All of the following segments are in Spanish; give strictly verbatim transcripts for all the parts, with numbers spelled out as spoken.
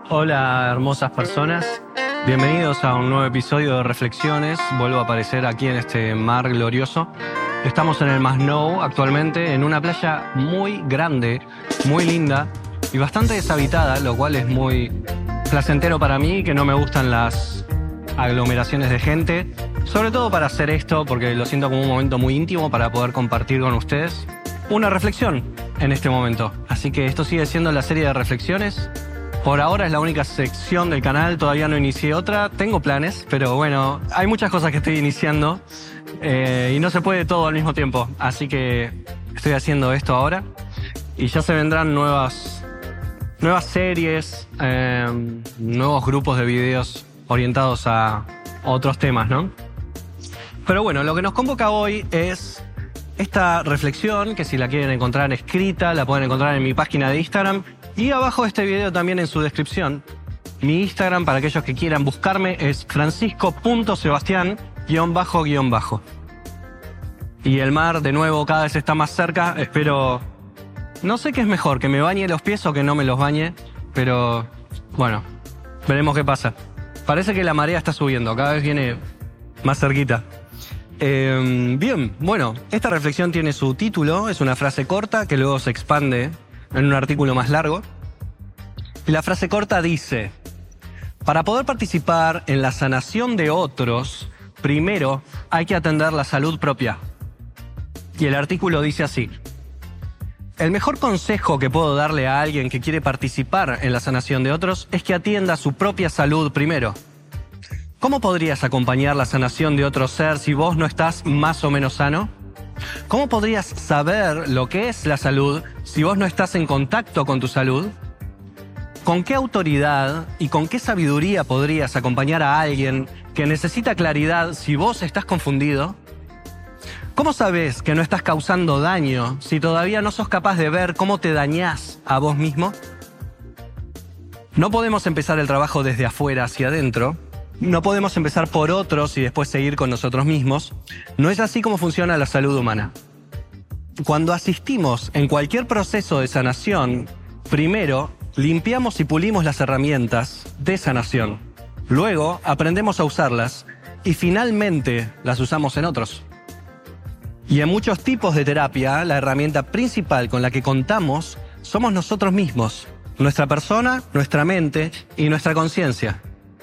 Hola, hermosas personas. Bienvenidos a un nuevo episodio de Reflexiones. Vuelvo a aparecer aquí en este mar glorioso. Estamos en el Masnou actualmente, en una playa muy grande, muy linda y bastante deshabitada, lo cual es muy placentero para mí, que no me gustan las aglomeraciones de gente. Sobre todo para hacer esto, porque lo siento como un momento muy íntimo para poder compartir con ustedes una reflexión en este momento. Así que esto sigue siendo la serie de reflexiones. Por ahora es la única sección del canal, todavía no inicié otra. Tengo planes, pero bueno, hay muchas cosas que estoy iniciando eh, y no se puede todo al mismo tiempo. Así que estoy haciendo esto ahora y ya se vendrán nuevas, nuevas series, eh, nuevos grupos de videos orientados a otros temas, ¿no? Pero bueno, lo que nos convoca hoy es esta reflexión, que si la quieren encontrar escrita, la pueden encontrar en mi página de Instagram. Y abajo de este video también en su descripción, mi Instagram, para aquellos que quieran buscarme, es francisco punto sebastián guión bajo guión bajo. Y el mar, de nuevo, cada vez está más cerca. Espero... No sé qué es mejor, que me bañe los pies o que no me los bañe, pero bueno, veremos qué pasa. Parece que la marea está subiendo, cada vez viene más cerquita. Eh, bien, bueno, esta reflexión tiene su título, es una frase corta que luego se expande en un artículo más largo. Y la frase corta dice: para poder participar en la sanación de otros, primero hay que atender la salud propia. Y el artículo dice así: el mejor consejo que puedo darle a alguien que quiere participar en la sanación de otros es que atienda su propia salud primero. ¿Cómo podrías acompañar la sanación de otro ser si vos no estás más o menos sano? ¿Cómo podrías saber lo que es la salud si vos no estás en contacto con tu salud? ¿Con qué autoridad y con qué sabiduría podrías acompañar a alguien que necesita claridad si vos estás confundido? ¿Cómo sabés que no estás causando daño si todavía no sos capaz de ver cómo te dañás a vos mismo? No podemos empezar el trabajo desde afuera hacia adentro. No podemos empezar por otros y después seguir con nosotros mismos. No es así como funciona la salud humana. Cuando asistimos en cualquier proceso de sanación, primero limpiamos y pulimos las herramientas de sanación. Luego aprendemos a usarlas y finalmente las usamos en otros. Y en muchos tipos de terapia, la herramienta principal con la que contamos somos nosotros mismos, nuestra persona, nuestra mente y nuestra conciencia.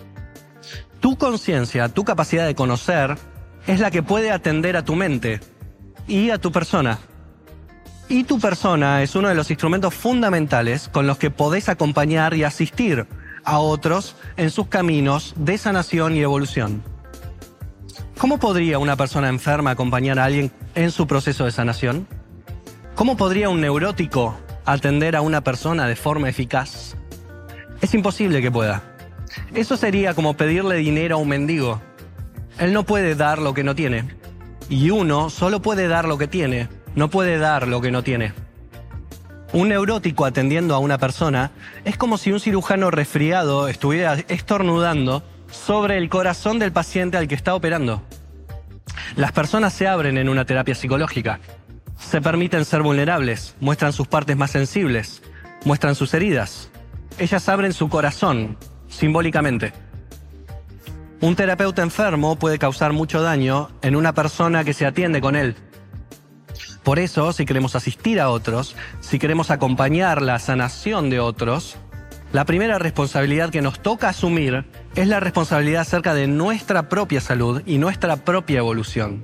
Tu conciencia, tu capacidad de conocer, es la que puede atender a tu mente y a tu persona. Y tu persona es uno de los instrumentos fundamentales con los que podés acompañar y asistir a otros en sus caminos de sanación y evolución. ¿Cómo podría una persona enferma acompañar a alguien en su proceso de sanación? ¿Cómo podría un neurótico atender a una persona de forma eficaz? Es imposible que pueda. Eso sería como pedirle dinero a un mendigo. Él no puede dar lo que no tiene. Y uno solo puede dar lo que tiene, no puede dar lo que no tiene. Un neurótico atendiendo a una persona es como si un cirujano resfriado estuviera estornudando sobre el corazón del paciente al que está operando. Las personas se abren en una terapia psicológica. Se permiten ser vulnerables, muestran sus partes más sensibles, muestran sus heridas. Ellas abren su corazón, simbólicamente. Un terapeuta enfermo puede causar mucho daño en una persona que se atiende con él. Por eso, si queremos asistir a otros, si queremos acompañar la sanación de otros, la primera responsabilidad que nos toca asumir es la responsabilidad acerca de nuestra propia salud y nuestra propia evolución.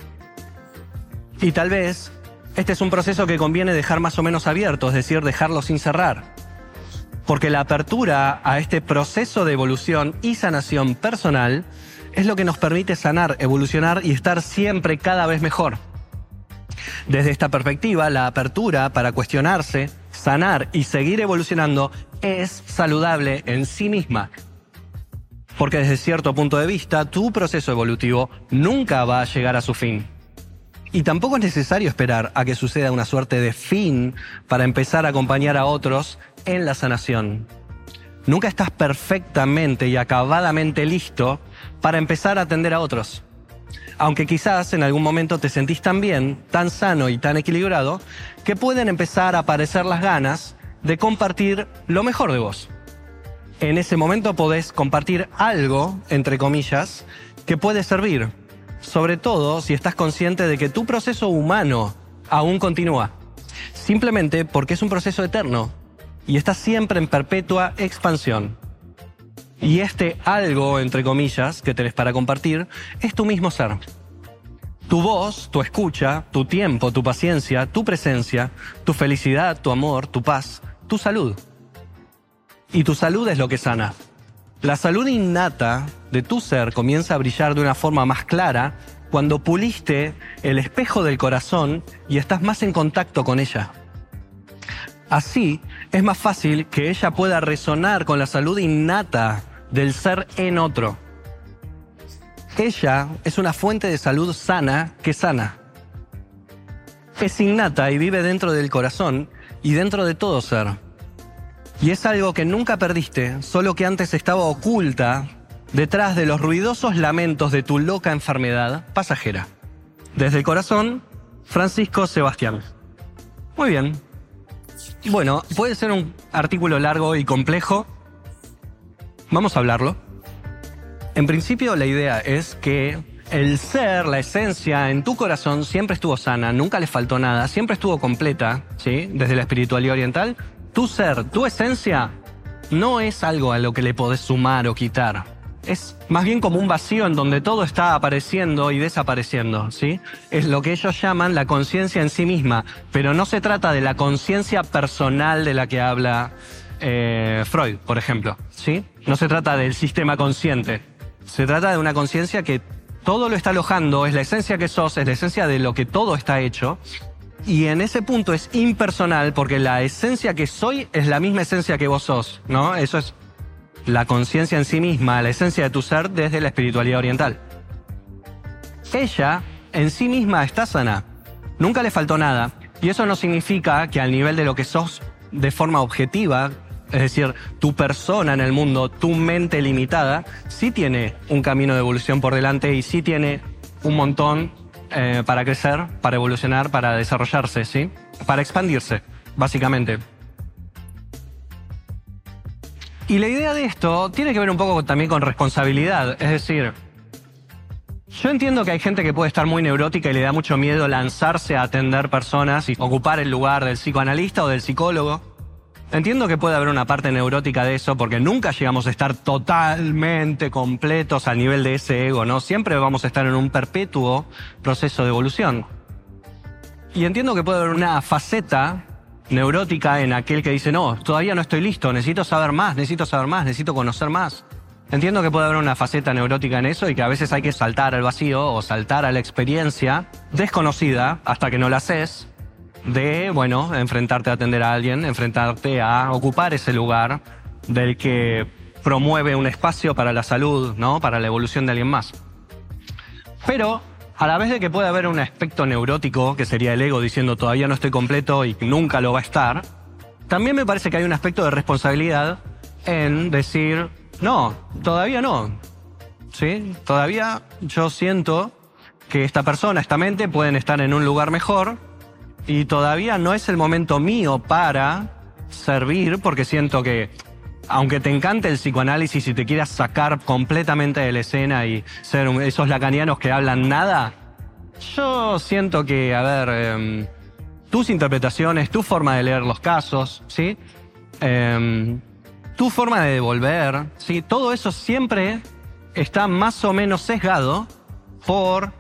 Y tal vez, este es un proceso que conviene dejar más o menos abierto, es decir, dejarlo sin cerrar. Porque la apertura a este proceso de evolución y sanación personal es lo que nos permite sanar, evolucionar y estar siempre cada vez mejor. Desde esta perspectiva, la apertura para cuestionarse, sanar y seguir evolucionando es saludable en sí misma. Porque desde cierto punto de vista, tu proceso evolutivo nunca va a llegar a su fin. Y tampoco es necesario esperar a que suceda una suerte de fin para empezar a acompañar a otros en la sanación. Nunca estás perfectamente y acabadamente listo para empezar a atender a otros. Aunque quizás en algún momento te sentís tan bien, tan sano y tan equilibrado, que pueden empezar a aparecer las ganas de compartir lo mejor de vos. en ese momento podés compartir algo, entre comillas, que puede servir. Sobre todo si estás consciente de que tu proceso humano aún continúa. Simplemente porque es un proceso eterno y está siempre en perpetua expansión. Y este algo, entre comillas, que tenés para compartir, es tu mismo ser. Tu voz, tu escucha, tu tiempo, tu paciencia, tu presencia, tu felicidad, tu amor, tu paz, tu salud. Y tu salud es lo que sana. La salud innata de tu ser comienza a brillar de una forma más clara cuando puliste el espejo del corazón y estás más en contacto con ella. Así, es más fácil que ella pueda resonar con la salud innata del ser en otro. Ella es una fuente de salud sana que sana. Es innata y vive dentro del corazón y dentro de todo ser. Y es algo que nunca perdiste, solo que antes estaba oculta detrás de los ruidosos lamentos de tu loca enfermedad pasajera. Desde el corazón, Francisco Sebastián. Muy bien. Bueno, puede ser un artículo largo y complejo. Vamos a hablarlo. En principio, la idea es que el ser, la esencia en tu corazón siempre estuvo sana, nunca le faltó nada, siempre estuvo completa, ¿sí? Desde la espiritualidad oriental. Tu ser, tu esencia, no es algo a lo que le podés sumar o quitar. Es más bien como un vacío en donde todo está apareciendo y desapareciendo, ¿sí? Es lo que ellos llaman la conciencia en sí misma, pero no se trata de la conciencia personal de la que habla eh, Freud, por ejemplo, ¿sí? No se trata del sistema consciente. Se trata de una conciencia que todo lo está alojando, es la esencia que sos, es la esencia de lo que todo está hecho. Y en ese punto es impersonal porque la esencia que soy es la misma esencia que vos sos, ¿no? Eso es la conciencia en sí misma, la esencia de tu ser desde la espiritualidad oriental. Ella en sí misma está sana, nunca le faltó nada. Y eso no significa que al nivel de lo que sos de forma objetiva, es decir, tu persona en el mundo, tu mente limitada, sí tiene un camino de evolución por delante y sí tiene un montón Eh, para crecer, para evolucionar, para desarrollarse, ¿sí? Para expandirse, básicamente. Y la idea de esto tiene que ver un poco también con responsabilidad. Es decir, yo entiendo que hay gente que puede estar muy neurótica y le da mucho miedo lanzarse a atender personas y ocupar el lugar del psicoanalista o del psicólogo. Entiendo que puede haber una parte neurótica de eso porque nunca llegamos a estar totalmente completos al nivel de ese ego, ¿no? Siempre vamos a estar en un perpetuo proceso de evolución. Y entiendo que puede haber una faceta neurótica en aquel que dice, no, todavía no estoy listo, necesito saber más, necesito saber más, necesito conocer más. Entiendo que puede haber una faceta neurótica en eso y que a veces hay que saltar al vacío o saltar a la experiencia desconocida hasta que no la haces. De, bueno, enfrentarte a atender a alguien, enfrentarte a ocupar ese lugar del que promueve un espacio para la salud, ¿no? Para la evolución de alguien más. Pero, a la vez de que puede haber un aspecto neurótico, que sería el ego diciendo todavía no estoy completo y nunca lo va a estar, también me parece que hay un aspecto de responsabilidad en decir, no, todavía no, ¿sí? Todavía yo siento que esta persona, esta mente pueden estar en un lugar mejor, y todavía no es el momento mío para servir porque siento que, aunque te encante el psicoanálisis y te quieras sacar completamente de la escena y ser un, esos lacanianos que hablan nada, yo siento que, a ver, eh, tus interpretaciones, tu forma de leer los casos, ¿sí? Eh, tu forma de devolver, ¿sí? Todo eso siempre está más o menos sesgado por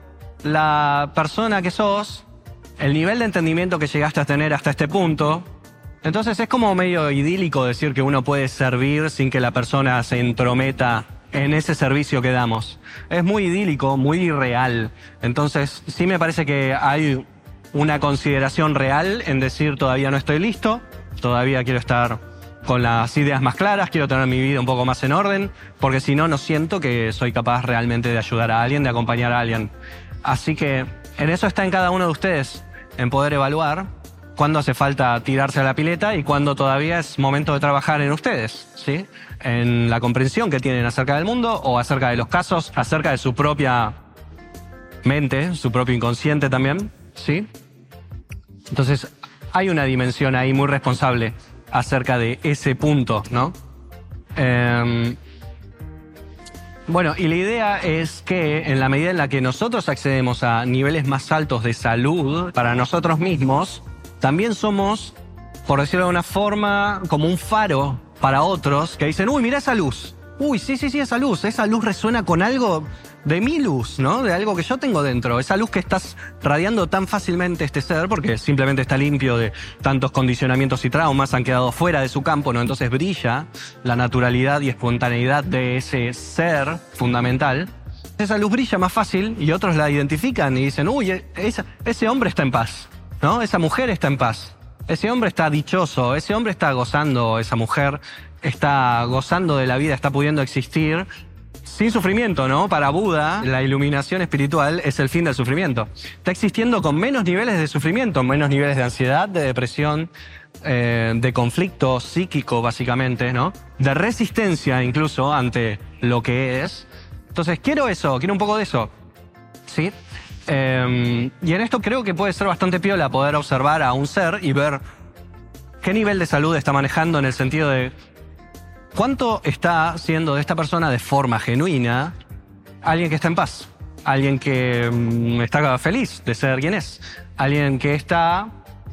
la persona que sos, el nivel de entendimiento que llegaste a tener hasta este punto. Entonces es como medio idílico decir que uno puede servir sin que la persona se entrometa en ese servicio que damos. Es muy idílico, muy irreal. Entonces sí me parece que hay una consideración real en decir todavía no estoy listo, todavía quiero estar con las ideas más claras, quiero tener mi vida un poco más en orden, porque si no, no siento que soy capaz realmente de ayudar a alguien, de acompañar a alguien. Así que en eso está en cada uno de ustedes, en poder evaluar cuándo hace falta tirarse a la pileta y cuándo todavía es momento de trabajar en ustedes, ¿sí? En la comprensión que tienen acerca del mundo o acerca de los casos, acerca de su propia mente, su propio inconsciente también, ¿sí? Entonces, hay una dimensión ahí muy responsable acerca de ese punto, ¿no? Eh, bueno, y la idea es que en la medida en la que nosotros accedemos a niveles más altos de salud para nosotros mismos, también somos, por decirlo de una forma, como un faro para otros que dicen, uy, mira esa luz. Uy, sí, sí, sí, esa luz. Esa luz resuena con algo de mi luz, ¿no? De algo que yo tengo dentro. Esa luz que estás radiando tan fácilmente este ser, porque simplemente está limpio de tantos condicionamientos y traumas, han quedado fuera de su campo, ¿no? Entonces brilla la naturalidad y espontaneidad de ese ser fundamental. Esa luz brilla más fácil y otros la identifican y dicen, uy, esa, ese hombre está en paz, ¿no? Esa mujer está en paz. Ese hombre está dichoso, ese hombre está gozando, esa mujer está gozando de la vida, está pudiendo existir sin sufrimiento, ¿no? Para Buda, la iluminación espiritual es el fin del sufrimiento. Está existiendo con menos niveles de sufrimiento, menos niveles de ansiedad, de depresión, eh, de conflicto psíquico, básicamente, ¿no? De resistencia, incluso, ante lo que es. Entonces, quiero eso, quiero un poco de eso, ¿sí? Eh, y en esto creo que puede ser bastante piola poder observar a un ser y ver qué nivel de salud está manejando en el sentido de cuánto está siendo de esta persona de forma genuina alguien que está en paz, alguien que um, está feliz de ser quien es, alguien que está,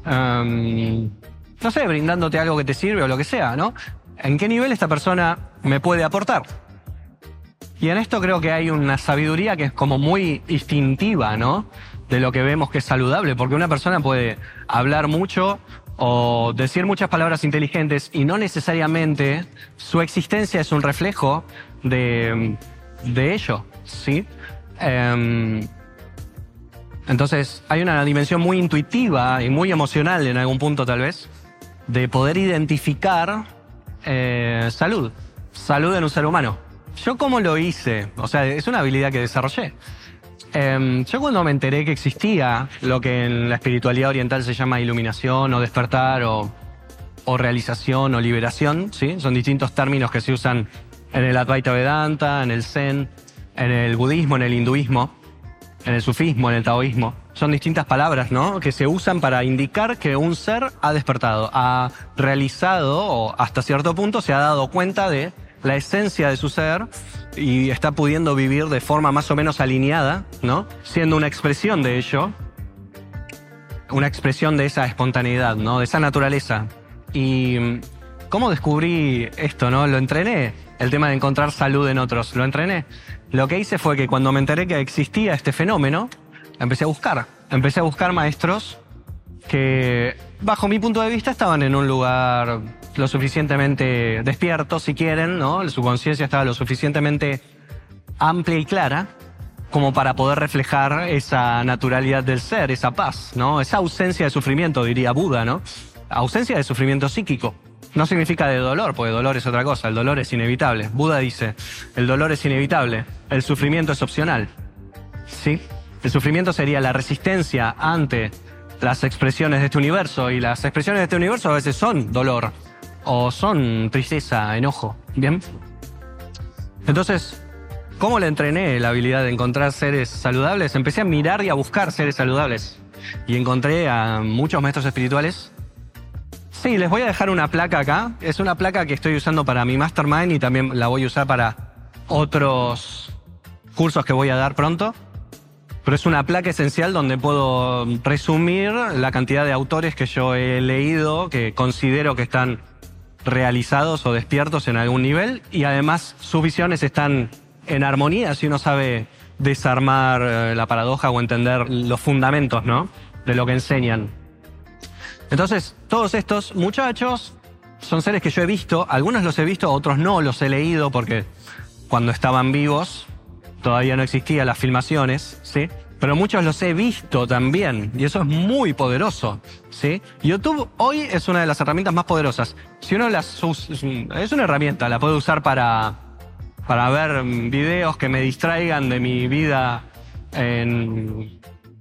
um, no sé, brindándote algo que te sirve o lo que sea, ¿no? ¿En qué nivel esta persona me puede aportar? Y en esto creo que hay una sabiduría que es como muy instintiva, ¿no? De lo que vemos que es saludable, porque una persona puede hablar mucho o decir muchas palabras inteligentes y no necesariamente su existencia es un reflejo de, de ello, ¿sí? Eh, entonces hay una dimensión muy intuitiva y muy emocional en algún punto tal vez de poder identificar eh, salud, salud en un ser humano. ¿Yo cómo lo hice? O sea, es una habilidad que desarrollé. Eh, yo cuando me enteré que existía lo que en la espiritualidad oriental se llama iluminación o despertar o, o realización o liberación, ¿sí? Son distintos términos que se usan en el Advaita Vedanta, en el Zen, en el budismo, en el hinduismo, en el sufismo, en el taoísmo. Son distintas palabras, ¿no? Que se usan para indicar que un ser ha despertado, ha realizado o hasta cierto punto se ha dado cuenta de la esencia de su ser y está pudiendo vivir de forma más o menos alineada, ¿no? Siendo una expresión de ello, una expresión de esa espontaneidad, ¿no? De esa naturaleza. Y ¿cómo descubrí esto, no? Lo entrené, el tema de encontrar salud en otros, lo entrené. Lo que hice fue que cuando me enteré que existía este fenómeno, empecé a buscar, empecé a buscar maestros que, bajo mi punto de vista, estaban en un lugar lo suficientemente despierto, si quieren, ¿no? Su conciencia estaba lo suficientemente amplia y clara como para poder reflejar esa naturalidad del ser, esa paz, ¿no? Esa ausencia de sufrimiento, diría Buda, ¿no? Ausencia de sufrimiento psíquico. No significa de dolor, porque dolor es otra cosa, el dolor es inevitable. Buda dice, el dolor es inevitable, el sufrimiento es opcional, ¿sí? El sufrimiento sería la resistencia ante las expresiones de este universo, y las expresiones de este universo a veces son dolor, o son tristeza, enojo, ¿bien? Entonces, ¿cómo le entrené la habilidad de encontrar seres saludables? Empecé a mirar y a buscar seres saludables. Y encontré a muchos maestros espirituales. Sí, les voy a dejar una placa acá. Es una placa que estoy usando para mi Mastermind y también la voy a usar para otros cursos que voy a dar pronto. Pero es una placa esencial donde puedo resumir la cantidad de autores que yo he leído, que considero que están realizados o despiertos en algún nivel, y además sus visiones están en armonía si uno sabe desarmar eh, la paradoja o entender los fundamentos, ¿no? De lo que enseñan. Entonces, todos estos muchachos son seres que yo he visto, algunos los he visto, otros no los he leído porque cuando estaban vivos todavía no existían las filmaciones, ¿sí? Pero muchos los he visto también, y eso es muy poderoso, ¿sí? YouTube hoy es una de las herramientas más poderosas. Si uno las usa, es una herramienta, la puedo usar para, para ver videos que me distraigan de mi vida en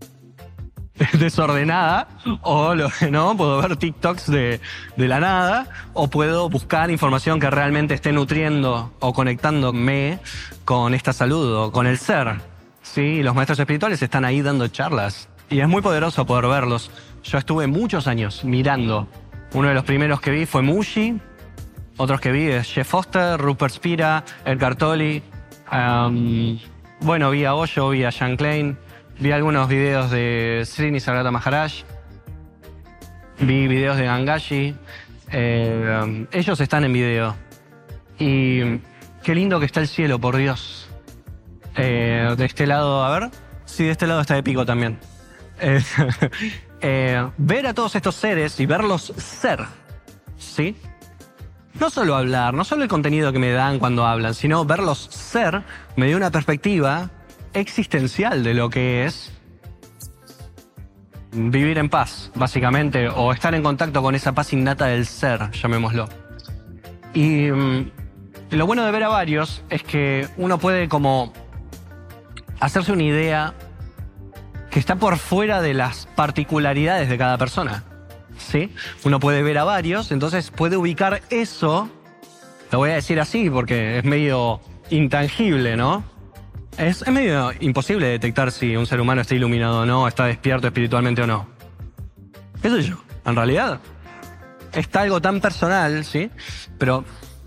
desordenada, o lo, no, puedo ver TikToks de, de la nada, o puedo buscar información que realmente esté nutriendo o conectándome con esta salud o con el ser. Sí, los maestros espirituales están ahí dando charlas y es muy poderoso poder verlos. Yo estuve muchos años mirando. Uno de los primeros que vi fue Mushi, otros que vi es Jeff Foster, Rupert Spira, Edgar Tolle. Um, bueno, vi a Osho, vi a Sean Klein, vi algunos videos de Sri Nisargadatta Maharaj, vi videos de Gangaji. Eh, um, ellos están en video. Y qué lindo que está el cielo, por Dios. Eh, de este lado, a ver. Sí, de este lado está épico también. Eh, eh, ver a todos estos seres y verlos ser, ¿sí? No solo hablar, no solo el contenido que me dan cuando hablan, sino verlos ser me dio una perspectiva existencial de lo que es vivir en paz, básicamente, o estar en contacto con esa paz innata del ser, llamémoslo. Y um, lo bueno de ver a varios es que uno puede como hacerse una idea que está por fuera de las particularidades de cada persona, ¿sí? Uno puede ver a varios, entonces puede ubicar eso, lo voy a decir así porque es medio intangible, ¿no? Es, es medio imposible detectar si un ser humano está iluminado o no, está despierto espiritualmente o no. ¿Qué sé yo? En realidad, está algo tan personal, ¿sí? Pero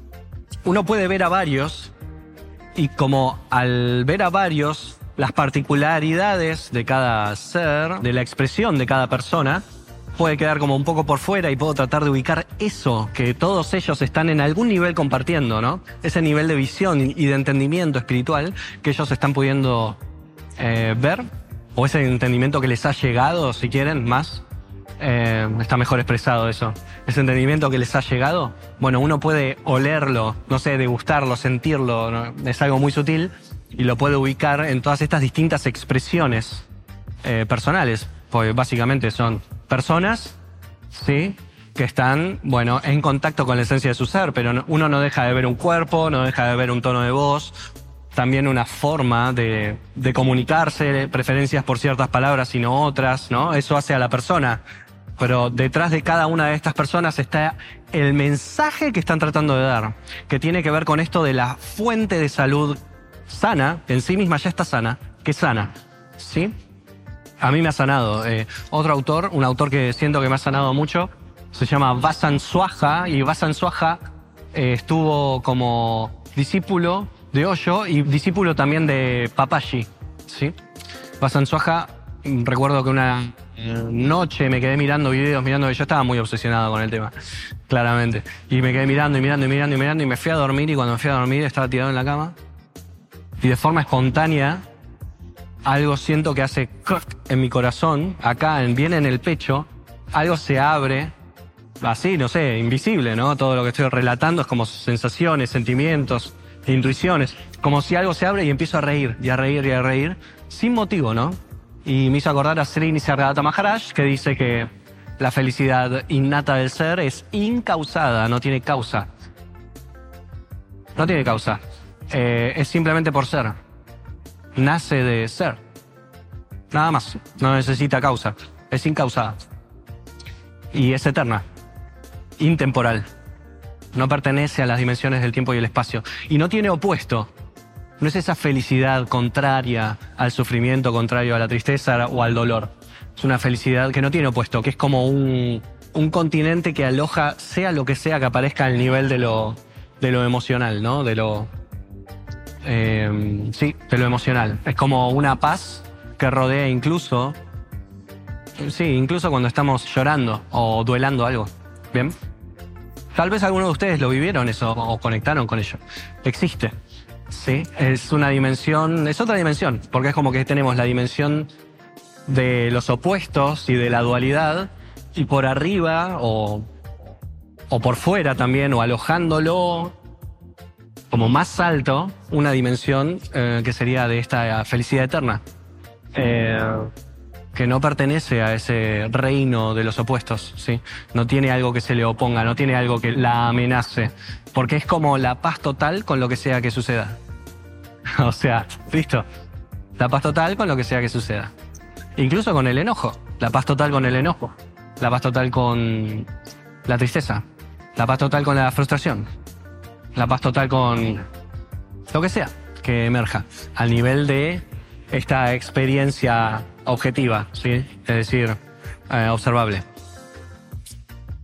uno puede ver a varios y como al ver a varios, las particularidades de cada ser, de la expresión de cada persona, puede quedar como un poco por fuera y puedo tratar de ubicar eso que todos ellos están en algún nivel compartiendo, ¿no? Ese nivel de visión y de entendimiento espiritual que ellos están pudiendo eh, ver, o ese entendimiento que les ha llegado, si quieren, más. Eh, está mejor expresado eso. Ese entendimiento que les ha llegado, bueno, uno puede olerlo, no sé, degustarlo, sentirlo, ¿no? Es algo muy sutil y lo puede ubicar en todas estas distintas expresiones eh, personales, porque básicamente son personas, ¿sí?, que están, bueno, en contacto con la esencia de su ser, pero no, uno no deja de ver un cuerpo, no deja de ver un tono de voz, también una forma de, de comunicarse, preferencias por ciertas palabras y no otras, ¿no? Eso hace a la persona. Pero detrás de cada una de estas personas está el mensaje que están tratando de dar, que tiene que ver con esto de la fuente de salud sana, en sí misma ya está sana, que sana, ¿sí? A mí me ha sanado. Eh, otro autor, un autor que siento que me ha sanado mucho, se llama Vasan Swaha, y Vasan Swaha eh, estuvo como discípulo de Osho y discípulo también de Papaji, ¿sí? Vasan Swaha, recuerdo que una noche me quedé mirando videos, mirando, yo estaba muy obsesionado con el tema, claramente, y me quedé mirando y mirando y mirando y mirando y me fui a dormir, y cuando me fui a dormir estaba tirado en la cama y de forma espontánea algo siento que hace en mi corazón, acá, en, bien en el pecho, algo se abre, así, no sé, invisible, ¿no? Todo lo que estoy relatando es como sensaciones, sentimientos, intuiciones, como si algo se abre y empiezo a reír, y a reír, y a reír, sin motivo, ¿no? Y me hizo acordar a Sri Nisargadatta Maharaj, que dice que la felicidad innata del ser es incausada, no tiene causa. No tiene causa. Eh, es simplemente por ser. Nace de ser. Nada más. No necesita causa. Es incausada. Y es eterna. Intemporal. No pertenece a las dimensiones del tiempo y el espacio. Y no tiene opuesto. No es esa felicidad contraria al sufrimiento, contrario a la tristeza o al dolor. Es una felicidad que no tiene opuesto, que es como un, un continente que aloja, sea lo que sea que aparezca al nivel de lo, de lo emocional, ¿no? De lo... Eh, sí, de lo emocional. Es como una paz que rodea incluso... Sí, incluso cuando estamos llorando o duelando algo. ¿Bien? Tal vez algunos de ustedes lo vivieron eso o conectaron con ello. Existe. Sí, es una dimensión, es otra dimensión, porque es como que tenemos la dimensión de los opuestos y de la dualidad, y por arriba o, o por fuera también, o alojándolo como más alto, una dimensión eh, que sería de esta felicidad eterna, eh, que no pertenece a ese reino de los opuestos, ¿sí? No tiene algo que se le oponga, no tiene algo que la amenace, porque es como la paz total con lo que sea que suceda. O sea, listo. La paz total con lo que sea que suceda. Incluso con el enojo. La paz total con el enojo. La paz total con la tristeza. La paz total con la frustración. La paz total con lo que sea que emerja al nivel de esta experiencia objetiva, ¿sí? Es decir, eh, observable.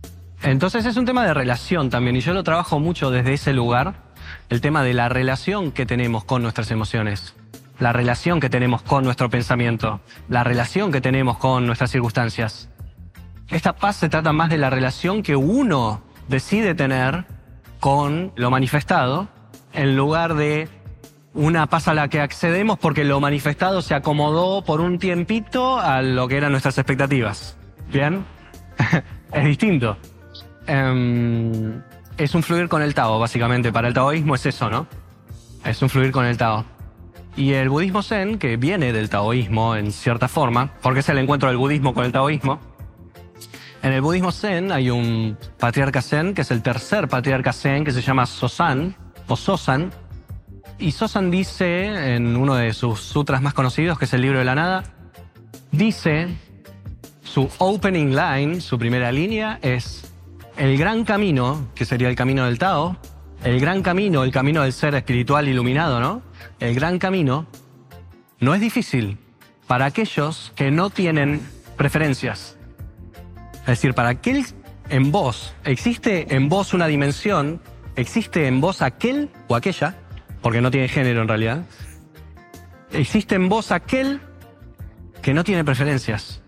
Entonces es un tema de relación también, y yo lo trabajo mucho desde ese lugar, el tema de la relación que tenemos con nuestras emociones, la relación que tenemos con nuestro pensamiento, la relación que tenemos con nuestras circunstancias. Esta paz se trata más de la relación que uno decide tener con lo manifestado, en lugar de una paz a la que accedemos porque lo manifestado se acomodó por un tiempito a lo que eran nuestras expectativas. ¿Bien? Es distinto. Um, es un fluir con el Tao, básicamente. Para el taoísmo es eso, ¿no? Es un fluir con el Tao. Y el budismo zen, que viene del taoísmo en cierta forma, porque es el encuentro del budismo con el taoísmo, en el budismo zen hay un patriarca zen, que es el tercer patriarca zen, que se llama Sosan, o Sosan. Y Sosan dice, en uno de sus sutras más conocidos, que es el Libro de la Nada, dice, su opening line, su primera línea, es: el gran camino, que sería el camino del Tao, el gran camino, el camino del ser espiritual iluminado, ¿no? El gran camino no es difícil para aquellos que no tienen preferencias. Es decir, para aquel en vos, existe en vos una dimensión, existe en vos aquel o aquella, porque no tiene género en realidad, existe en vos aquel que no tiene preferencias.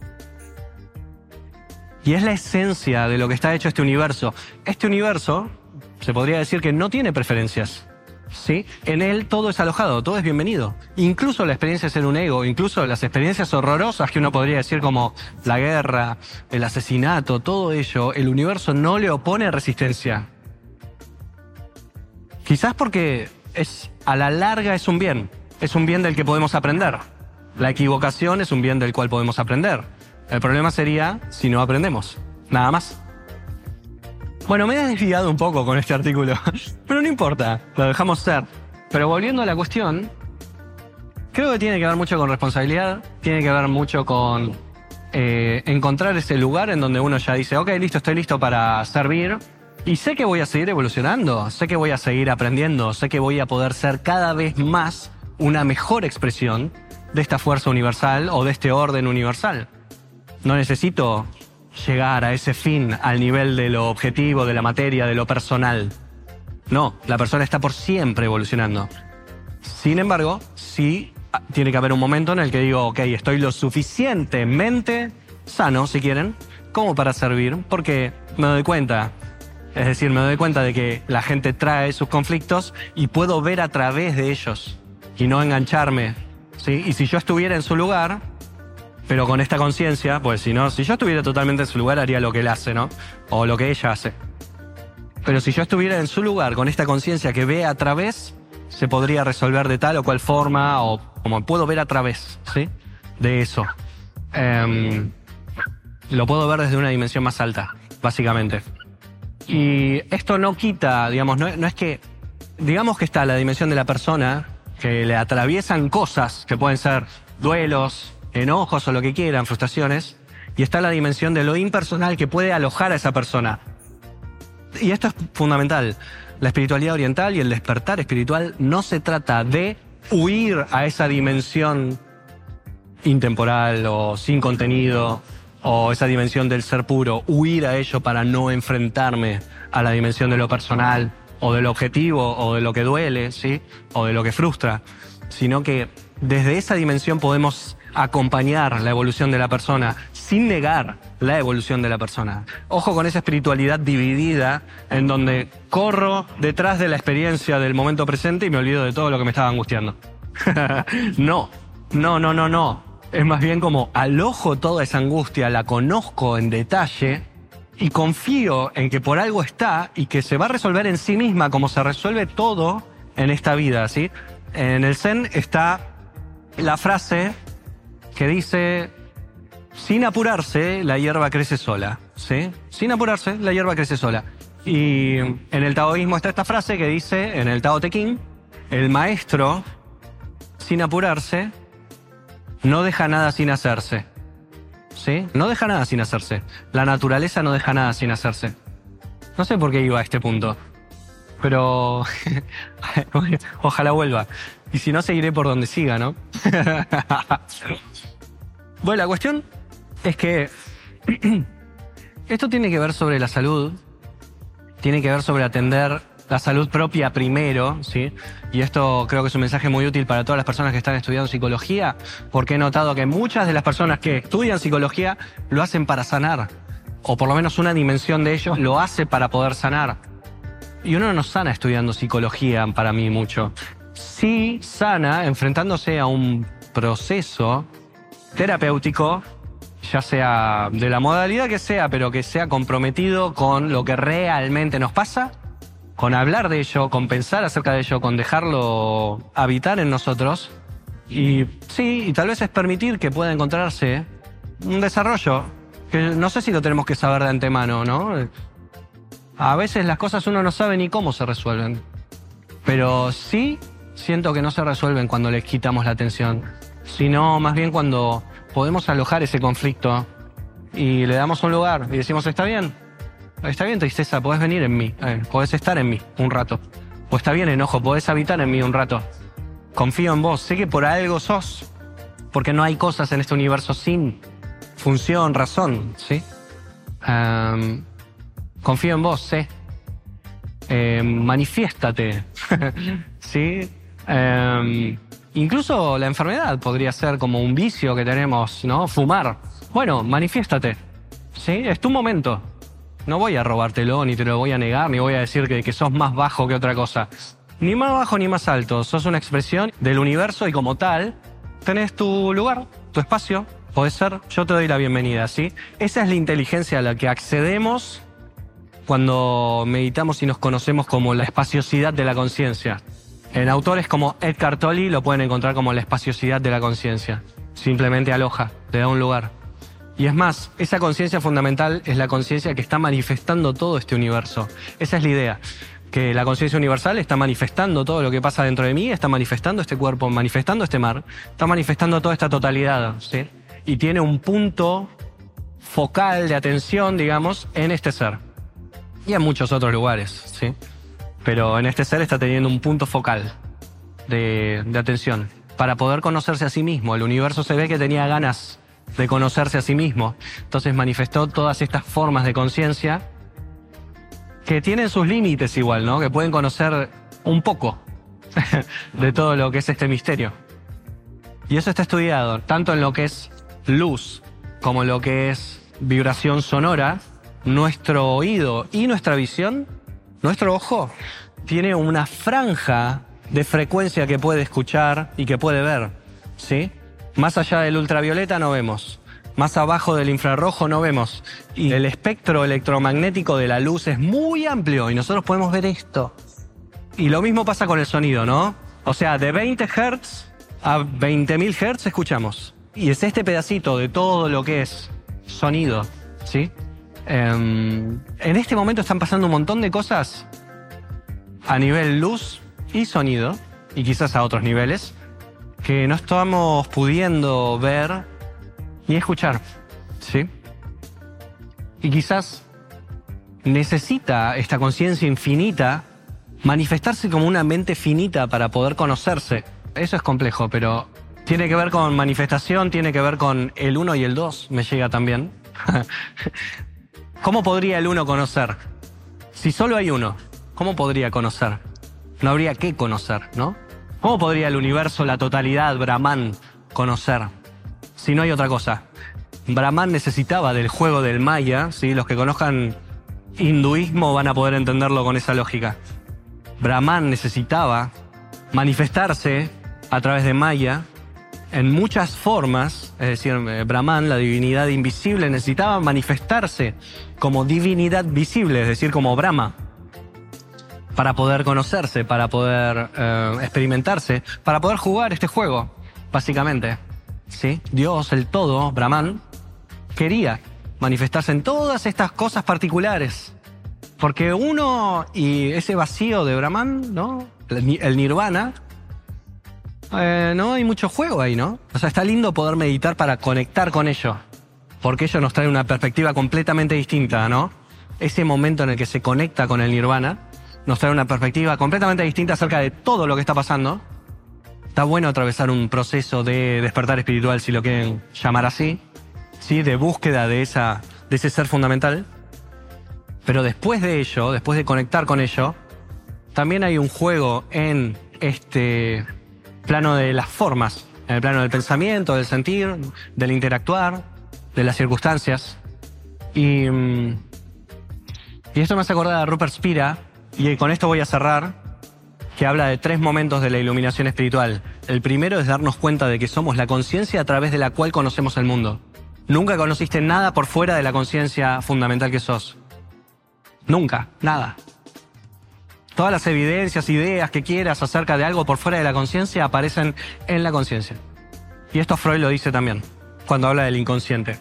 Y es la esencia de lo que está hecho este universo. Este universo, se podría decir que no tiene preferencias, ¿sí? En él todo es alojado, todo es bienvenido. Incluso la experiencia de ser un ego, incluso las experiencias horrorosas que uno podría decir como la guerra, el asesinato, todo ello, el universo no le opone resistencia. Quizás porque es, a la larga es un bien, es un bien del que podemos aprender. La equivocación es un bien del cual podemos aprender. El problema sería si no aprendemos, nada más. Bueno, me he desviado un poco con este artículo, pero no importa, lo dejamos ser. Pero volviendo a la cuestión, creo que tiene que ver mucho con responsabilidad, tiene que ver mucho con eh, encontrar ese lugar en donde uno ya dice, ok, listo, estoy listo para servir, y sé que voy a seguir evolucionando, sé que voy a seguir aprendiendo, sé que voy a poder ser cada vez más una mejor expresión de esta fuerza universal o de este orden universal. No necesito llegar a ese fin al nivel de lo objetivo, de la materia, de lo personal. No, la persona está por siempre evolucionando. Sin embargo, sí tiene que haber un momento en el que digo, ok, estoy lo suficientemente sano, si quieren, como para servir, porque me doy cuenta, es decir, me doy cuenta de que la gente trae sus conflictos y puedo ver a través de ellos y no engancharme, ¿sí? Y si yo estuviera en su lugar, pero con esta conciencia, pues si no, si yo estuviera totalmente en su lugar haría lo que él hace, ¿no? O lo que ella hace. Pero si yo estuviera en su lugar con esta conciencia que ve a través, se podría resolver de tal o cual forma, o como puedo ver a través, ¿sí? De eso. Um, lo puedo ver desde una dimensión más alta, básicamente. Y esto no quita, digamos, no, no es que, digamos que está la dimensión de la persona, que le atraviesan cosas que pueden ser duelos, enojos o lo que quieran, frustraciones, y está la dimensión de lo impersonal que puede alojar a esa persona. Y esto es fundamental. La espiritualidad oriental y el despertar espiritual no se trata de huir a esa dimensión intemporal o sin contenido, o esa dimensión del ser puro, huir a ello para no enfrentarme a la dimensión de lo personal, o de lo objetivo, o de lo que duele, ¿sí? O de lo que frustra, sino que desde esa dimensión podemos acompañar la evolución de la persona sin negar la evolución de la persona. Ojo con esa espiritualidad dividida en donde corro detrás de la experiencia del momento presente y me olvido de todo lo que me estaba angustiando. No, no, no, no, no. Es más bien como alojo toda esa angustia, la conozco en detalle y confío en que por algo está y que se va a resolver en sí misma como se resuelve todo en esta vida, ¿sí? En el Zen está la frase que dice, sin apurarse, la hierba crece sola, ¿sí? Sin apurarse, la hierba crece sola. Y en el taoísmo está esta frase que dice, en el Tao Te Ching, el maestro, sin apurarse, no deja nada sin hacerse, ¿sí? No deja nada sin hacerse. La naturaleza no deja nada sin hacerse. No sé por qué iba a este punto, pero ojalá vuelva. Y si no, seguiré por donde siga, ¿no? Bueno, la cuestión es que Esto tiene que ver sobre la salud, tiene que ver sobre atender la salud propia primero, ¿sí? Y esto creo que es un mensaje muy útil para todas las personas que están estudiando psicología, porque he notado que muchas de las personas que estudian psicología lo hacen para sanar, o por lo menos una dimensión de ellos lo hace para poder sanar. Y uno no sana estudiando psicología, para mí, mucho. Sí sana enfrentándose a un proceso terapéutico, ya sea de la modalidad que sea, pero que sea comprometido con lo que realmente nos pasa, con hablar de ello, con pensar acerca de ello, con dejarlo habitar en nosotros. Y sí, y tal vez es permitir que pueda encontrarse un desarrollo, que no sé si lo tenemos que saber de antemano, ¿no? A veces las cosas uno no sabe ni cómo se resuelven, pero sí siento que no se resuelven cuando les quitamos la atención, sino más bien cuando podemos alojar ese conflicto y le damos un lugar y decimos, está bien, está bien tristeza, podés venir en mí, eh, podés estar en mí un rato. O está bien enojo, podés habitar en mí un rato. Confío en vos, sé que por algo sos, porque no hay cosas en este universo sin función, razón, ¿sí? Um, confío en vos, sé. Eh, manifiéstate, ¿sí? Um, Incluso la enfermedad podría ser como un vicio que tenemos, ¿no? Fumar. Bueno, manifiéstate, ¿sí? Es tu momento. No voy a robártelo, ni te lo voy a negar, ni voy a decir que, que sos más bajo que otra cosa. Ni más bajo ni más alto. Sos una expresión del universo y como tal, tenés tu lugar, tu espacio. Podés ser, yo te doy la bienvenida, ¿sí? Esa es la inteligencia a la que accedemos cuando meditamos y nos conocemos como la espaciosidad de la conciencia. En autores como Eckhart Tolle lo pueden encontrar como la espaciosidad de la conciencia. Simplemente aloja, te da un lugar. Y es más, esa conciencia fundamental es la conciencia que está manifestando todo este universo. Esa es la idea, que la conciencia universal está manifestando todo lo que pasa dentro de mí, está manifestando este cuerpo, manifestando este mar, está manifestando toda esta totalidad, ¿sí? Y tiene un punto focal de atención, digamos, en este ser. Y en muchos otros lugares, ¿sí? Pero en este ser está teniendo un punto focal de, de atención para poder conocerse a sí mismo. El universo se ve que tenía ganas de conocerse a sí mismo. Entonces manifestó todas estas formas de conciencia que tienen sus límites igual, ¿no? Que pueden conocer un poco de todo lo que es este misterio. Y eso está estudiado, tanto en lo que es luz como en lo que es vibración sonora. Nuestro oído y nuestra visión, nuestro ojo, tiene una franja de frecuencia que puede escuchar y que puede ver, ¿sí? Más allá del ultravioleta no vemos, más abajo del infrarrojo no vemos. Y el espectro electromagnético de la luz es muy amplio y nosotros podemos ver esto. Y lo mismo pasa con el sonido, ¿no? O sea, de veinte hertz a veinte mil hertz escuchamos. Y es este pedacito de todo lo que es sonido, ¿sí? Um, en este momento están pasando un montón de cosas a nivel luz y sonido, y quizás a otros niveles, que no estamos pudiendo ver ni escuchar, ¿sí? Y quizás necesita esta conciencia infinita manifestarse como una mente finita para poder conocerse. Eso es complejo, pero tiene que ver con manifestación, tiene que ver con el uno y el dos, me llega también. ¿Cómo podría el uno conocer? Si solo hay uno, ¿cómo podría conocer? No habría que conocer, ¿no? ¿Cómo podría el universo, la totalidad, Brahman, conocer? Si no hay otra cosa. Brahman necesitaba del juego del Maya, ¿sí? Los que conozcan hinduismo van a poder entenderlo con esa lógica. Brahman necesitaba manifestarse a través de Maya en muchas formas, es decir, Brahman, la divinidad invisible, necesitaba manifestarse como divinidad visible, es decir, como Brahma, para poder conocerse, para poder eh, experimentarse, para poder jugar este juego, básicamente, ¿sí? Dios, el todo, Brahman, quería manifestarse en todas estas cosas particulares, porque uno y ese vacío de Brahman, ¿no? El, el nirvana, Eh, no hay mucho juego ahí, ¿no? O sea, está lindo poder meditar para conectar con ello, porque ello nos trae una perspectiva completamente distinta, ¿no? Ese momento en el que se conecta con el nirvana nos trae una perspectiva completamente distinta acerca de todo lo que está pasando. Está bueno atravesar un proceso de despertar espiritual, si lo quieren llamar así, ¿sí? De búsqueda de, esa, de ese ser fundamental. Pero después de ello, después de conectar con ello, también hay un juego en este plano de las formas, en el plano del pensamiento, del sentir, del interactuar, de las circunstancias. Y, y esto me hace acordar a Rupert Spira, y con esto voy a cerrar, que habla de tres momentos de la iluminación espiritual. El primero es darnos cuenta de que somos la conciencia a través de la cual conocemos el mundo. Nunca conociste nada por fuera de la conciencia fundamental que sos. Nunca, nada. Todas las evidencias, ideas que quieras acerca de algo por fuera de la conciencia aparecen en la conciencia. Y esto Freud lo dice también, cuando habla del inconsciente.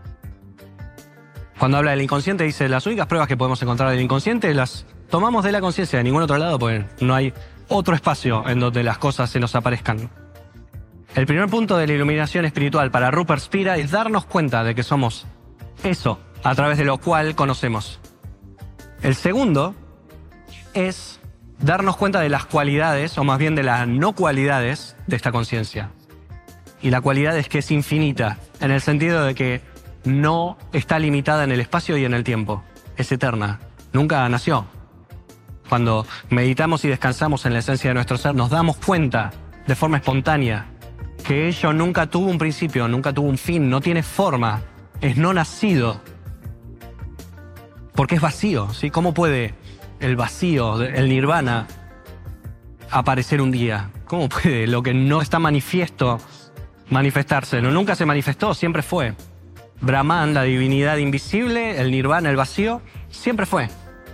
Cuando habla del inconsciente dice, las únicas pruebas que podemos encontrar del inconsciente las tomamos de la conciencia, de ningún otro lado, porque no hay otro espacio en donde las cosas se nos aparezcan. El primer punto de la iluminación espiritual para Rupert Spira es darnos cuenta de que somos eso a través de lo cual conocemos. El segundo es darnos cuenta de las cualidades, o más bien de las no cualidades de esta conciencia. Y la cualidad es que es infinita, en el sentido de que no está limitada en el espacio y en el tiempo. Es eterna. Nunca nació. Cuando meditamos y descansamos en la esencia de nuestro ser, nos damos cuenta de forma espontánea que ello nunca tuvo un principio, nunca tuvo un fin, no tiene forma, es no nacido. Porque es vacío, ¿sí? ¿Cómo puede el vacío, el nirvana, aparecer un día? ¿Cómo puede lo que no está manifiesto manifestarse? No, nunca se manifestó, siempre fue. Brahman, la divinidad invisible, el nirvana, el vacío, siempre fue.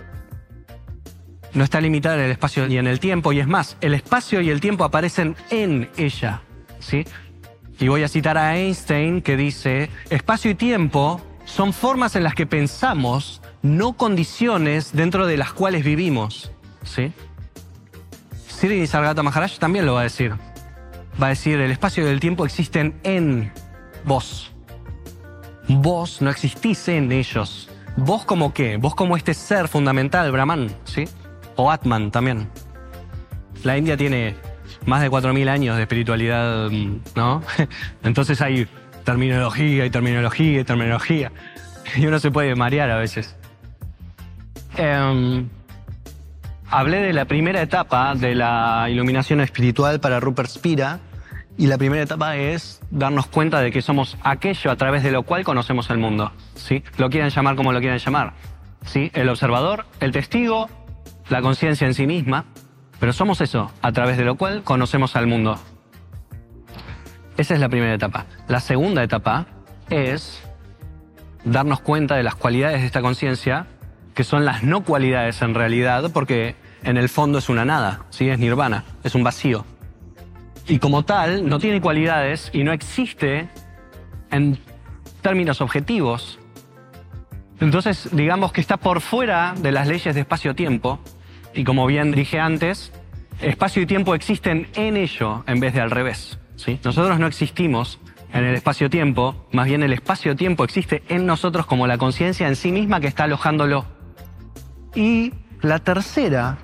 No está limitada en el espacio y en el tiempo, y es más, el espacio y el tiempo aparecen en ella, ¿sí? Y voy a citar a Einstein, que dice, espacio y tiempo son formas en las que pensamos, no condiciones dentro de las cuales vivimos, ¿sí? Sri Nisargadatta Maharaj también lo va a decir. Va a decir, el espacio y el tiempo existen en vos. Vos no existís en ellos. ¿Vos como qué? Vos como este ser fundamental, Brahman, ¿sí? O Atman también. La India tiene más de cuatro mil años de espiritualidad, ¿no? Entonces hay terminología y terminología y terminología. Y uno se puede marear a veces. Eh, hablé de la primera etapa de la iluminación espiritual para Rupert Spira. Y la primera etapa es darnos cuenta de que somos aquello a través de lo cual conocemos el mundo, ¿sí? Lo quieran llamar como lo quieran llamar, ¿sí? El observador, el testigo, la conciencia en sí misma, pero somos eso a través de lo cual conocemos al mundo. Esa es la primera etapa. La segunda etapa es darnos cuenta de las cualidades de esta conciencia, que son las no cualidades en realidad, porque en el fondo es una nada, ¿sí? Es nirvana, es un vacío. Y como tal, no tiene cualidades y no existe en términos objetivos. Entonces, digamos que está por fuera de las leyes de espacio-tiempo. Y como bien dije antes, espacio y tiempo existen en ello en vez de al revés, ¿sí? Nosotros no existimos en el espacio-tiempo, más bien el espacio-tiempo existe en nosotros como la conciencia en sí misma que está alojándolo. Y la tercera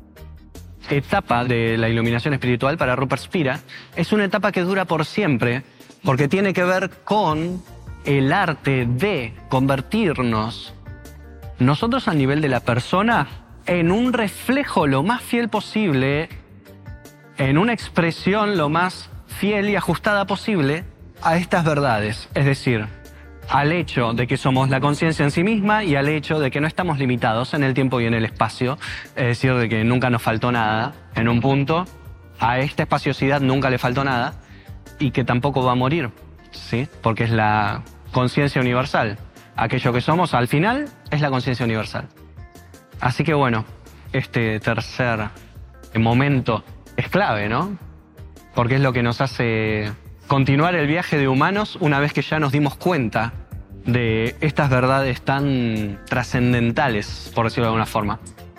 etapa de la iluminación espiritual para Rupert Spira es una etapa que dura por siempre, porque tiene que ver con el arte de convertirnos nosotros a nivel de la persona en un reflejo lo más fiel posible, en una expresión lo más fiel y ajustada posible a estas verdades, es decir, al hecho de que somos la conciencia en sí misma y al hecho de que no estamos limitados en el tiempo y en el espacio, es decir, de que nunca nos faltó nada en un punto, a esta espaciosidad nunca le faltó nada y que tampoco va a morir, ¿sí? Porque es la conciencia universal. Aquello que somos al final es la conciencia universal. Así que bueno, este tercer momento es clave, ¿no? Porque es lo que nos hace continuar el viaje de humanos una vez que ya nos dimos cuenta de estas verdades tan trascendentales, por decirlo de alguna forma.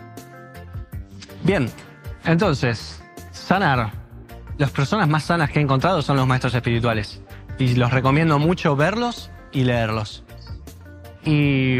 Bien, entonces, sanar. Las personas más sanas que he encontrado son los maestros espirituales. Y los recomiendo mucho verlos y leerlos. Y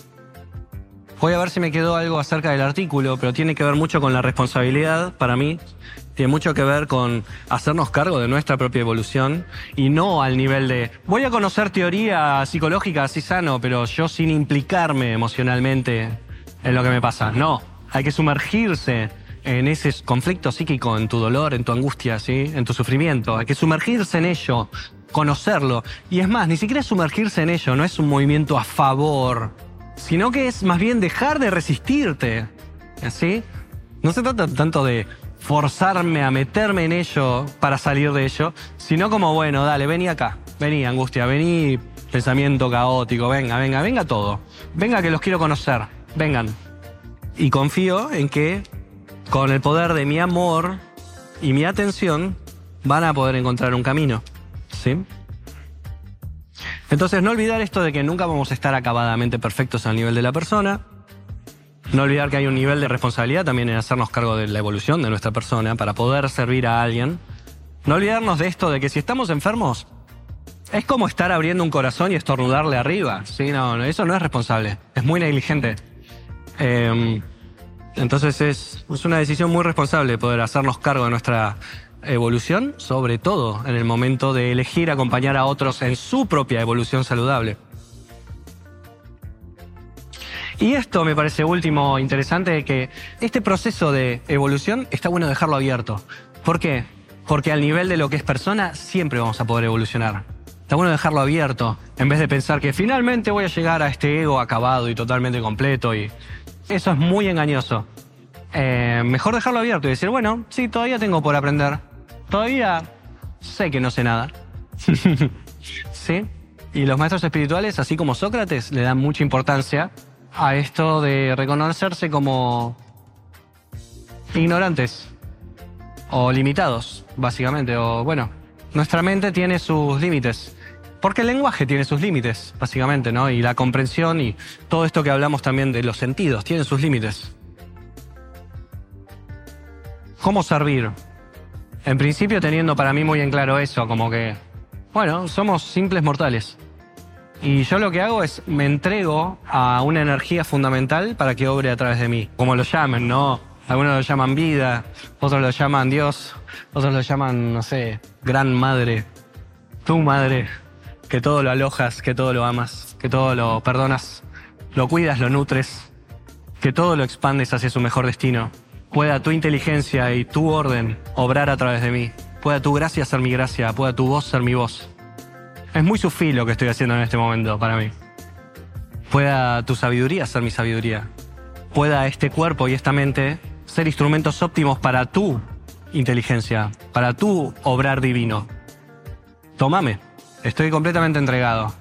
voy a ver si me quedó algo acerca del artículo, pero tiene que ver mucho con la responsabilidad para mí. Tiene mucho que ver con hacernos cargo de nuestra propia evolución y no al nivel de voy a conocer teoría psicológica así sano, pero yo sin implicarme emocionalmente en lo que me pasa. No, hay que sumergirse en ese conflicto psíquico, en tu dolor, en tu angustia, ¿sí? En tu sufrimiento. Hay que sumergirse en ello, conocerlo. Y es más, ni siquiera es sumergirse en ello, no es un movimiento a favor, sino que es más bien dejar de resistirte, ¿sí? No se trata tanto de forzarme a meterme en ello para salir de ello, sino como, bueno, dale, vení acá, vení angustia, vení pensamiento caótico, venga, venga, venga todo. Venga que los quiero conocer, vengan. Y confío en que con el poder de mi amor y mi atención van a poder encontrar un camino, ¿sí? Entonces no olvidar esto de que nunca vamos a estar acabadamente perfectos al nivel de la persona. No olvidar que hay un nivel de responsabilidad también en hacernos cargo de la evolución de nuestra persona para poder servir a alguien. No olvidarnos de esto de que si estamos enfermos, es como estar abriendo un corazón y estornudarle arriba. Sí, no, no, eso no es responsable, es muy negligente. Eh, entonces es, es una decisión muy responsable poder hacernos cargo de nuestra evolución, sobre todo en el momento de elegir acompañar a otros en su propia evolución saludable. Y esto me parece último interesante, que este proceso de evolución está bueno dejarlo abierto. ¿Por qué? Porque al nivel de lo que es persona siempre vamos a poder evolucionar. Está bueno dejarlo abierto, en vez de pensar que finalmente voy a llegar a este ego acabado y totalmente completo. Y eso es muy engañoso. Eh, mejor dejarlo abierto y decir, bueno, sí, todavía tengo por aprender. Todavía sé que no sé nada. ¿Sí? Y los maestros espirituales, así como Sócrates, le dan mucha importancia a esto de reconocerse como ignorantes o limitados, básicamente. O bueno, nuestra mente tiene sus límites, porque el lenguaje tiene sus límites, básicamente, ¿no? Y la comprensión y todo esto que hablamos también de los sentidos tiene sus límites. ¿Cómo servir? En principio teniendo para mí muy en claro eso, como que, bueno, somos simples mortales. Y yo lo que hago es me entrego a una energía fundamental para que obre a través de mí. Como lo llamen, ¿no? Algunos lo llaman vida, otros lo llaman Dios, otros lo llaman, no sé, gran madre, tu madre, que todo lo alojas, que todo lo amas, que todo lo perdonas, lo cuidas, lo nutres, que todo lo expandes hacia su mejor destino. Pueda tu inteligencia y tu orden obrar a través de mí. Pueda tu gracia ser mi gracia, pueda tu voz ser mi voz. Es muy sutil lo que estoy haciendo en este momento para mí. Pueda tu sabiduría ser mi sabiduría. Pueda este cuerpo y esta mente ser instrumentos óptimos para tu inteligencia, para tu obrar divino. Tómame, estoy completamente entregado.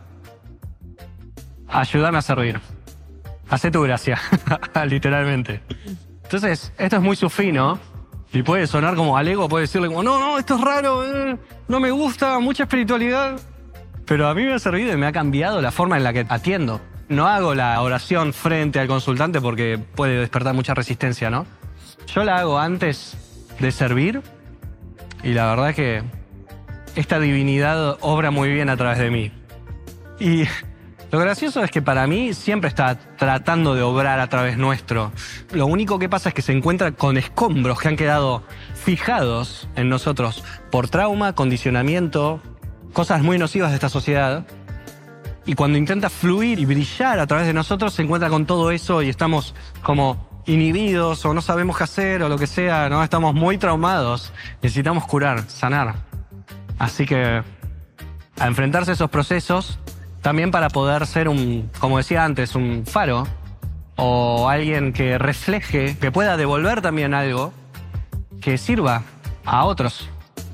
Ayúdame a servir. Hacé tu gracia, literalmente. Entonces, esto es muy sufí, ¿no? Y puede sonar como al ego, puede decirle como, no, no, esto es raro, eh, no me gusta, mucha espiritualidad. Pero a mí me ha servido y me ha cambiado la forma en la que atiendo. No hago la oración frente al consultante porque puede despertar mucha resistencia, ¿no? Yo la hago antes de servir y la verdad es que esta divinidad obra muy bien a través de mí. Y lo gracioso es que para mí siempre está tratando de obrar a través nuestro. Lo único que pasa es que se encuentra con escombros que han quedado fijados en nosotros por trauma, condicionamiento, cosas muy nocivas de esta sociedad. Y cuando intenta fluir y brillar a través de nosotros, se encuentra con todo eso y estamos como inhibidos o no sabemos qué hacer o lo que sea, ¿no? Estamos muy traumados. Necesitamos curar, sanar. Así que a enfrentarse a esos procesos, también para poder ser un, como decía antes, un faro o alguien que refleje, que pueda devolver también algo que sirva a otros.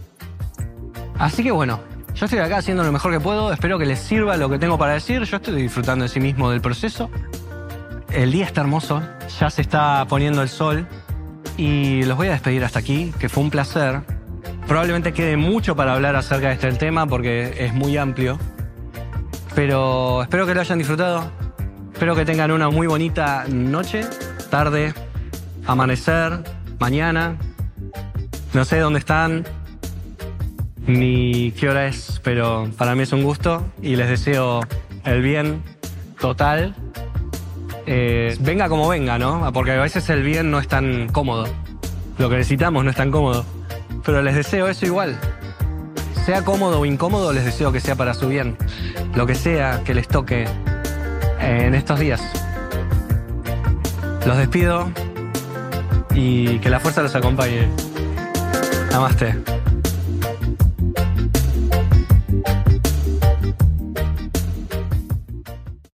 Así que bueno, yo estoy acá haciendo lo mejor que puedo, espero que les sirva lo que tengo para decir. Yo estoy disfrutando de sí mismo del proceso. El día está hermoso, ya se está poniendo el sol y los voy a despedir hasta aquí, que fue un placer. Probablemente quede mucho para hablar acerca de este tema porque es muy amplio, pero espero que lo hayan disfrutado. Espero que tengan una muy bonita noche, tarde, amanecer, mañana. No sé dónde están ni qué hora es, pero para mí es un gusto y les deseo el bien total. Eh, venga como venga, ¿no? Porque a veces el bien no es tan cómodo. Lo que necesitamos no es tan cómodo. Pero les deseo eso igual. Sea cómodo o incómodo, les deseo que sea para su bien. Lo que sea que les toque en estos días. Los despido y que la fuerza los acompañe. Namaste.